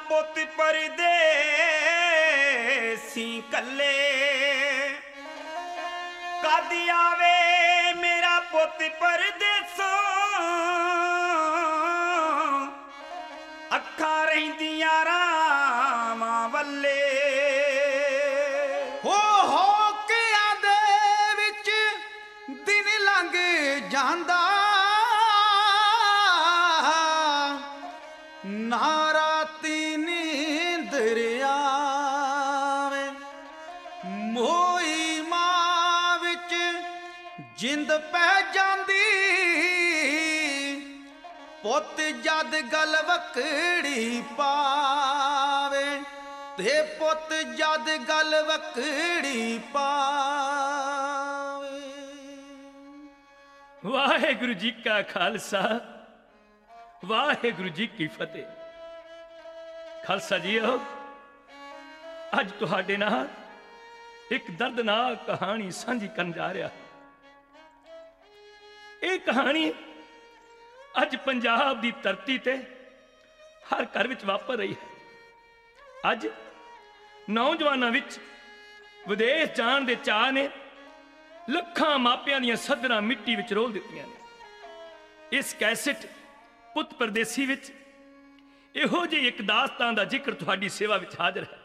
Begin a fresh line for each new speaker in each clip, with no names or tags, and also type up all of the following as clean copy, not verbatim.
ਪੁੱਤ ਪਰਦੇਸੀ ਕੱਲੇ ਕਦ ਆਵੇ ਮੇਰਾ ਪੁੱਤ ਪਰਦੇਸੋਂ ਅੱਖਾਂ ਰਹਿੰਦੀਆਂ ਰਾਵਾਂ ਵੱਲੇ
ਹੋ ਕਿਆਂ ਦੇ ਵਿੱਚ ਦਿਨ ਲੰਘ ਜਾਂਦਾ ਨਾ ਰਾਤੀ ਨੀਂਦਰ ਆਵੇ ਮੋਈ ਮਾਂ ਵਿੱਚ ਜਿੰਦ ਪੈ ਜਾਂਦੀ ਪੁੱਤ ਜਦ ਗਲ ਵਕੜੀ ਪਾਵੇ ਤੇ ਪੁੱਤ ਜਦ ਗਲ ਵਕੜੀ ਪਾਵੇ।
ਵਾਹਿਗੁਰੂ ਜੀ ਕਾ ਖਾਲਸਾ ਵਾਹਿਗੁਰੂ ਜੀ ਕੀ ਫਤਿਹ। ਖਾਲਸਾ ਜੀਓ, ਅੱਜ ਤੁਹਾਡੇ ਨਾਲ ਇੱਕ ਦਰਦਨਾਕ ਕਹਾਣੀ ਸਾਂਝੀ ਕਰਨ ਜਾ ਰਿਹਾ। ਇਹ ਕਹਾਣੀ ਅੱਜ ਪੰਜਾਬ ਦੀ ਧਰਤੀ ਤੇ ਹਰ ਘਰ ਵਿੱਚ ਵਾਪਰ ਰਹੀ ਹੈ। ਅੱਜ ਨੌਜਵਾਨਾਂ ਵਿੱਚ ਵਿਦੇਸ਼ ਜਾਣ ਦੇ ਚਾਅ ਨੇ ਲੱਖਾਂ ਮਾਪਿਆਂ ਦੀਆਂ ਸੱਧਰਾਂ ਮਿੱਟੀ ਵਿੱਚ ਰੋਲ ਦਿੱਤੀਆਂ ਨੇ। ਇਸ ਕੈਸੇਟ ਪੁੱਤ ਪਰਦੇਸੀ ਵਿੱਚ ਇਹੋ ਜਿਹੀ ਇੱਕ ਦਾਸਤਾਨ ਦਾ ਜ਼ਿਕਰ ਤੁਹਾਡੀ ਸੇਵਾ ਵਿੱਚ ਹਾਜ਼ਰ ਹੈ।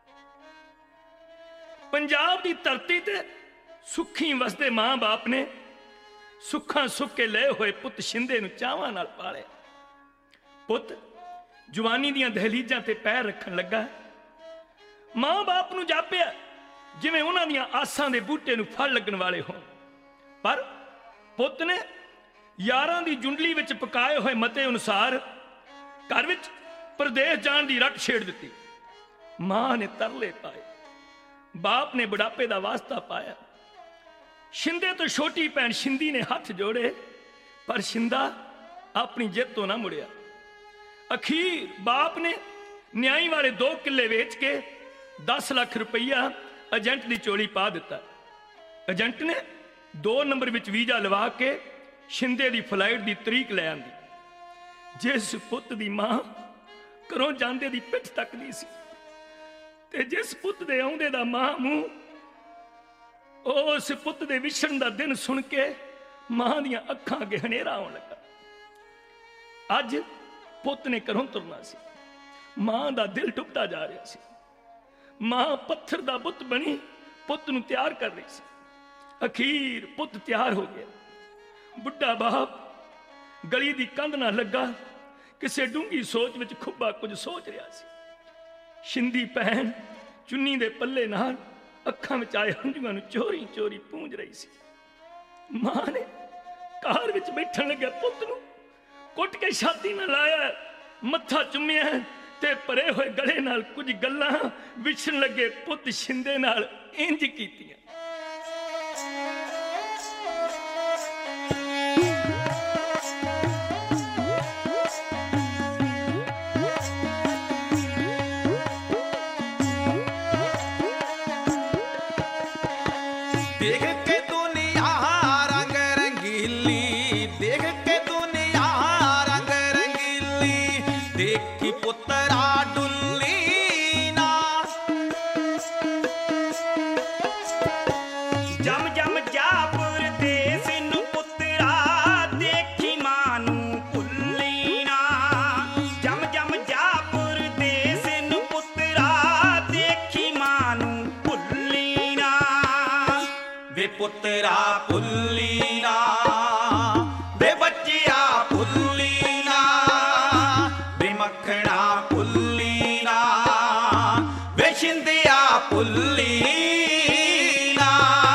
ਪੰਜਾਬ ਦੀ ਧਰਤੀ ਤੇ ਸੁੱਖੀ ਵਸਦੇ ਮਾਂ-ਬਾਪ ਨੇ ਸੁੱਖਾਂ ਸੁੱਖ ਕੇ ਲਏ ਹੋਏ ਪੁੱਤ ਸ਼ਿੰਦੇ ਨੂੰ ਚਾਵਾਂ ਨਾਲ ਪਾਲਿਆ। ਪੁੱਤ ਜਵਾਨੀ ਦੀਆਂ ਦਹਲੀਜ਼ਾਂ ਤੇ ਪੈਰ ਰੱਖਣ ਲੱਗਾ। ਮਾਂ-ਬਾਪ ਨੂੰ ਜਾਪਿਆ ਜਿਵੇਂ ਉਹਨਾਂ ਦੀਆਂ ਆਸਾਂ ਦੇ ਬੂਟੇ ਨੂੰ ਫਲ ਲੱਗਣ ਵਾਲੇ ਹੋਣ, ਪਰ ਪੁੱਤ ਨੇ ਯਾਰਾਂ ਦੀ ਜੁੰਡਲੀ ਵਿੱਚ ਪਕਾਏ ਹੋਏ ਮਤੇ ਅਨੁਸਾਰ ਘਰ ਵਿੱਚ ਪ੍ਰਦੇਸ਼ ਜਾਣ ਦੀ ਰੱਟ ਛੇੜ ਦਿੱਤੀ। ਮਾਂ ਨੇ ਤਰਲੇ ਪਾਏ, ਬਾਪ ਨੇ ਬੁਢਾਪੇ ਦਾ ਵਾਸਤਾ ਪਾਇਆ। ਸ਼ਿੰਦੇ ਤੋਂ ਛੋਟੀ ਭੈਣ ਸ਼ਿੰਦੀ ਨੇ ਹੱਥ ਜੋੜੇ, ਪਰ ਸ਼ਿੰਦਾ ਆਪਣੀ ਜਿੱਦ ਤੋਂ ਨਾ ਮੁੜਿਆ। ਅਖੀਰ ਬਾਪ ਨੇ ਨਿਆਈ ਵਾਲੇ 2 ਕਿੱਲੇ ਵੇਚ ਕੇ 10 ਲੱਖ ਰੁਪਈਆ ਏਜੰਟ ਦੀ ਚੋਲੀ ਪਾ ਦਿੱਤਾ। ਏਜੰਟ ਨੇ 2 ਨੰਬਰ ਵਿੱਚ ਵੀਜ਼ਾ ਲਵਾ ਕੇ ਸ਼ਿੰਦੇ ਦੀ ਫਲਾਈਟ ਦੀ ਤਰੀਕ ਲੈ ਆਂਦੀ। ਜਿਸ ਪੁੱਤ ਦੀ ਮਾਂ ਘਰੋਂ ਜਾਂਦੇ ਦੀ ਪਿੱਠ ਤੱਕਦੀ ਸੀ ਤੇ ਜਿਸ ਪੁੱਤ ਦੇ ਆਉਂਦੇ ਦਾ ਮਾਂ ਮੂੰਹ, ਉਸ ਪੁੱਤ ਦੇ ਵਿਛੜਨ ਦਾ ਦਿਨ ਸੁਣ ਕੇ ਮਾਂ ਦੀਆਂ ਅੱਖਾਂ ਅੱਗੇ ਹਨੇਰਾ ਆਉਣ ਲੱਗਾ। ਅੱਜ ਪੁੱਤ ਨੇ ਘਰੋਂ ਤੁਰਨਾ ਸੀ। ਮਾਂ ਦਾ ਦਿਲ ਟੁੱਟਦਾ ਜਾ ਰਿਹਾ ਸੀ। ਮਾਂ ਪੱਥਰ ਦਾ ਬੁੱਤ ਬਣੀ ਪੁੱਤ ਨੂੰ ਤਿਆਰ ਕਰ ਰਹੀ ਸੀ। ਅਖੀਰ ਪੁੱਤ ਤਿਆਰ ਹੋ ਗਿਆ। ਬੁੱਢਾ ਬਾਪ ਗਲੀ ਦੀ ਕੰਧ ਨਾਲ ਲੱਗਾ ਕਿਸੇ ਡੂੰਗੀ ਸੋਚ ਵਿੱਚ ਖੁੱਬਾ ਕੁਝ ਸੋਚ ਰਿਹਾ ਸੀ। ਸ਼ਿੰਦੀ ਭੈਣ ਚੁੰਨੀ ਦੇ ਪੱਲੇ ਨਾਲ ਅੱਖਾਂ ਵਿੱਚ ਆਏ ਹੰਝੂਆਂ ਨੂੰ ਚੋਰੀ ਚੋਰੀ ਪੂੰਝ ਰਹੀ ਸੀ। ਮਾਂ ਨੇ ਕਾਰ ਵਿੱਚ ਬੈਠਣ ਲੱਗਿਆ ਪੁੱਤ ਨੂੰ ਕੁੱਟ ਕੇ ਛਾਤੀ ਨਾਲ ਲਾਇਆ, ਮੱਥਾ ਚੁੰਮਿਆ ਤੇ ਭਰੇ ਹੋਏ ਗਲੇ ਨਾਲ ਕੁਝ ਗੱਲਾਂ ਵਿਛਣ ਲੱਗੇ ਪੁੱਤ ਸ਼ਿੰਦੇ ਨਾਲ ਇੰਜ ਕੀਤੀਆਂ।
ਦੇਖ ਕੇ ਦੁਨੀਆ ਰੰਗ ਰੰਗੀਲੀ, ਦੇਖ ਕੇ ਦੁਨੀਆ ਰੰਗ ਰੰਗੀਲੀ, ਦੇਖੀ ਪੁੱਤਰਾ ਡੁੱਲੀ ਨਾ।
ਜਮ ਜਮ ਜਾ ਪਰਦੇਸ ਨੂੰ ਪੁੱਤਰਾ ਦੇਖੀ ਮਾਂ ਨੂੰ ਭੁੱਲੀ ਨਾ। ਜਮ ਜਮ ਜਾ ਪਰਦੇਸ ਨੂੰ ਪੁੱਤਰਾ ਦੇਖੀ ਮਾਂ ਨੂੰ ਭੁੱਲੀ ਨਾ।
ਵੇ ਪੁੱਤਰਾ ਭੁੱਲੀ ਨਾ, ਵੇ ਬੱਚਿਆ ਭੁੱਲੀ ਨਾ, ਵੇ ਮੱਖਣਾ ਭੁੱਲੀ ਨਾ, ਵੇ ਸ਼ਿੰਦਿਆ ਭੁੱਲੀ ਨਾ।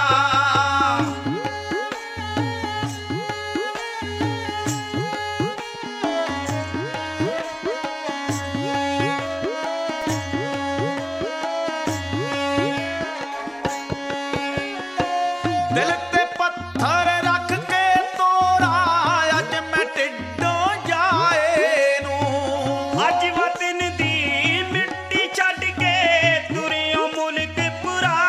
ਦਿਲ ਤੇ ਪੱਥਰ ਰੱਖ ਕੇ ਤੋਰਾ ਅੱਜ ਮੈਂ ਢਿੱਡੋਂ ਜਾਏ ਨੂੰ।
ਅੱਜ ਵਤਨ ਦੀ ਮਿੱਟੀ ਛੱਡ ਕੇ ਤੁਰਿਓ ਮੁਲਕ ਪੁਰਾ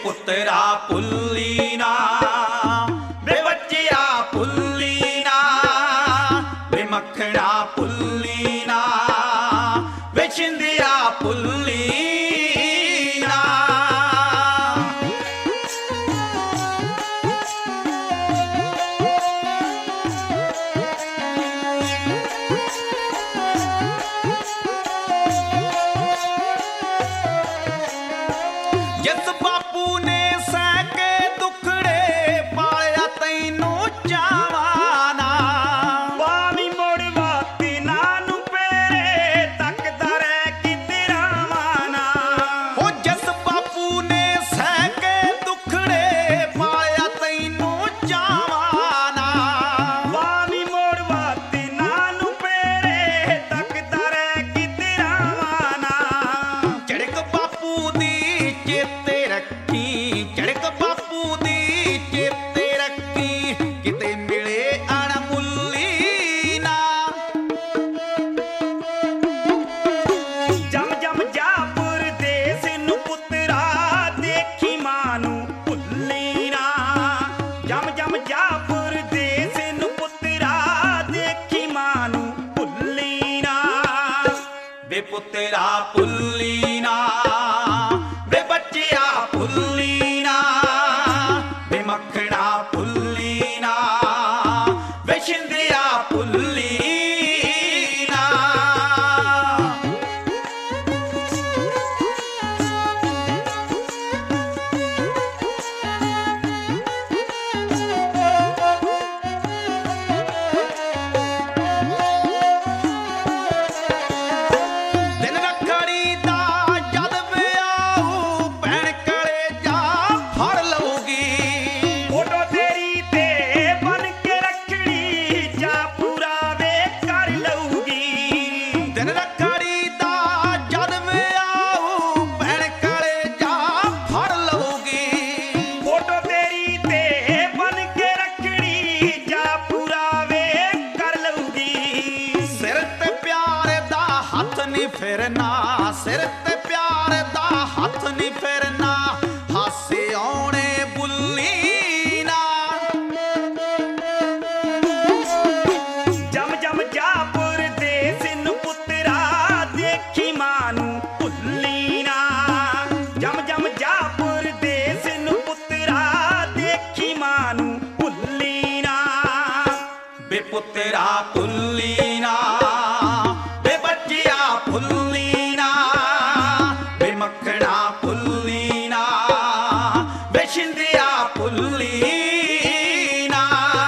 ਪੁੱਤਰਾ ਭੁੱਲੀ ਨਾ, ਵੇ ਬੱਚਿਆ ਭੁੱਲੀ ਨਾ, ਵੇ ਮੱਖਣਾ ਭੁੱਲੀ ਨਾ, ਵੇ ਛਿੰਦਿਆ ਭੁੱਲੀ ਨਾ। ਜਿਸ ਬਾਪੂ ਨੇ ਸਹਿ ਕੇ ਦੁੱਖੜੇ ਪਾਲਿਆ ਤੈਨੂੰ ਚਾਵਾਂ ਨਾ,
ਬਾਵੀਂ ਮੁੜ ਵਾਤੀ ਨਾ ਨੂੰ ਪੇਰੇ ਤੱਕਦਾ ਰਹਿ ਕਿਤੇ ਰਾਵਾਂ ਨਾ।
ਉਹ ਜਿਸ ਬਾਪੂ ਨੇ ਸਹਿ ਕੇ ਦੁੱਖੜੇ ਪਾਲਿਆ ਤੈਨੂੰ ਚਾਵਾਂ ਨਾ,
ਬਾਵੀਂ ਮੁੜ ਵਾਤੀ ਨਾ ਨੂੰ ਪੇਰੇ ਤੱਕਦਾ ਰਹਿ ਕਿਤੇ ਰਾਵਾਂ ਨਾ।
ਝੜਕ ਬਾਪੂ ਦੀ ਚੇਤੇ ਰੱਖੀ, ਝੜਕ ਬਾਪੂ ਦੀ ਚੇਤੇ ਰੱਖੀ, ਕਿਤੇ ਮਿਲੇ ਅਣਮੁੱਲੀ ਨਾ।
ਜਮ ਜਮ ਜਾ ਪਰਦੇਸ ਨੂੰ ਪੁੱਤਰਾ ਦੇਖੀ ਮਾਂ ਨੂੰ ਭੁੱਲੀ ਨਾ। ਜਮ ਜਮ ਜਾ ਪਰਦੇਸ ਨੂੰ ਪੁੱਤਰਾ ਦੇਖੀ ਮਾਂ ਨੂੰ ਭੁੱਲੀ ਨਾ।
ਵੇ ਪੁੱਤਰਾ ਭੁੱਲੀ ਨਾ, ਵੇ ਬੱਚਿਆ ਭੁੱਲੀ ਨਾ, ਵੇ ਮੱਖਣਾ ਭੁੱਲੀ ਨਾ, ਵੇ ਛਿੰਦਿਆ ਭੁੱਲੀ ਨਾ। ਦਿਨ ਰੱਖੜੀ ਦਾ ਜਦ ਵਿਆਹੂ ਭੈਣ ਕਲੇਜਾ ਫੜ ਲਊਗੀ।
ਫੋਟੋ ਤੇਰੀ ਤੇ ਬਨ ਕੇ ਰੱਖੜੀ ਜਾ ਪੂਰਾ ਵੇ ਕਰ ਲਊਗੀ।
ਦਿਨ ਰੱਖੜੀ ਦਾ ਜਦ ਵਿਆਹੂ ਭੈਣ ਕਲੇਜਾ ਫੜ ਲਊਗੀ।
ਫੋਟੋ ਤੇਰੀ ਤੇ ਬਨ ਕੇ ਰੱਖੜੀ ਜਾ ਪੂਰਾ ਵੇ ਕਰ ਲਊਗੀ।
ਸਿਰ ਤੇ ਪਿਆਰ ਦਾ ਹੱਥ ਨਹੀਂ ਫਿਰਨਾ, ਸਿਰ ਤੇ ਪਿਆਰ ਦਾ ਹੱਥ ਨਹੀਂ ਫਿਰਨਾ, ਹਾਸੇ ਆਉਣੇ ਬੁੱਲੀ ਨਾ।
ਜਮ ਜਮ ਜਾ ਪਰਦੇਸ ਨੂੰ ਪੁੱਤਰਾ ਦੇਖੀ ਮਾਂ ਨੂੰ ਭੁੱਲੀ ਨਾ। ਜਮ ਜਮ ਜਾ ਪਰਦੇਸ ਨੂੰ ਪੁੱਤਰਾ ਦੇਖੀ ਮਾਂ ਨੂੰ ਭੁੱਲੀ ਨਾ।
ਵੇ ਪੁੱਤਰਾ ਭੁੱਲੀ ਨਾ, ਵੇ ਬੱਚਿਆ ਭੁੱਲੀ ਨਾ, ਵੇ ਮੱਖਣਾ ਭੁੱਲੀ ਨਾ, ਵੇ ਛਿੰਦਿਆ ਭੁੱਲੀ ਨਾ।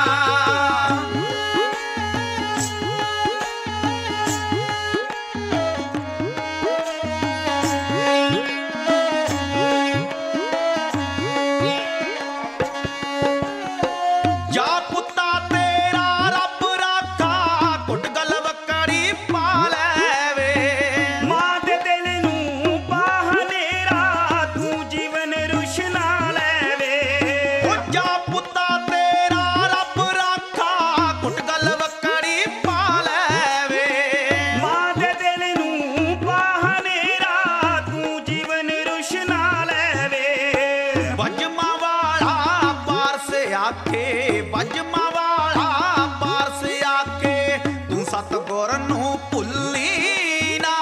ਜਾ ਪੁੱਤਾ ਤੇਰਾ ਰੱਬ ਰਾਖਾ, ਗੁੱਟ ਗਲ ਵਕੜੀ ਪਾ ਲੈਵੇ।
ਮਾਂ ਦੇ ਦਿਲ ਨੂੰ ਬਾਹ ਨੇਰਾ ਤੂੰ ਜੀਵਨ ਰੁਸ਼ਨਾ ਲੈਵੇ।
ਉਹ ਜਾ ਪੁੱਤਾ ਤੇਰਾ ਰੱਬ ਰਾਖਾ, ਗੁੱਟ ਗਲ ਵਕੜੀ ਪਾ ਲੈਵੇ।
ਮਾਂ ਦੇ ਦਿਲ ਨੂੰ ਬਾਹ ਨੇਰਾ ਤੂੰ ਜੀਵਨ ਰੁਸ਼ਨਾ ਲੈਵੇ।
ਵਜਮਾ ਵਾਲਾ ਪਾਰਸ ਆਖੇ, ਵਜਮਾ ਵਾਲਾ ਪਾਰਸ ਆਖੇ, ਤੂੰ ਸਤਿਗੁਰ ਨੂੰ ਭੁੱਲੀ ਨਾ।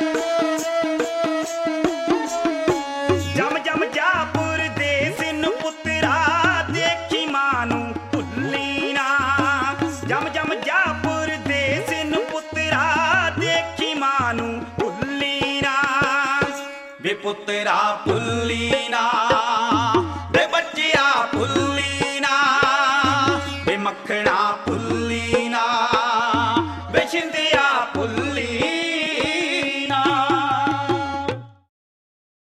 ਜਮ ਜਮ ਜਾ ਪਰਦੇਸ ਨੂੰ ਪੁੱਤਰਾ ਦੇਖੀ ਮਾਂ ਨੂੰ ਭੁੱਲੀ ਨਾ। ਜਮ ਜਮ ਜਾ ਪਰਦੇਸ ਨੂੰ ਪੁੱਤਰਾ ਦੇਖੀ ਮਾਂ ਨੂੰ ਭੁੱਲੀ ਨਾ।
ਵੇ ਪੁੱਤਰਾ ਭੁੱਲੀ ਨਾ, ਵੇ ਬੱਚਿਆ ਭੁੱਲੀ ਨਾ, ਵੇ ਮੱਖਣਾ ਭੁੱਲੀ ਨਾ, ਵੇ ਛਿੰਦਿਆ ਭੁੱਲੀ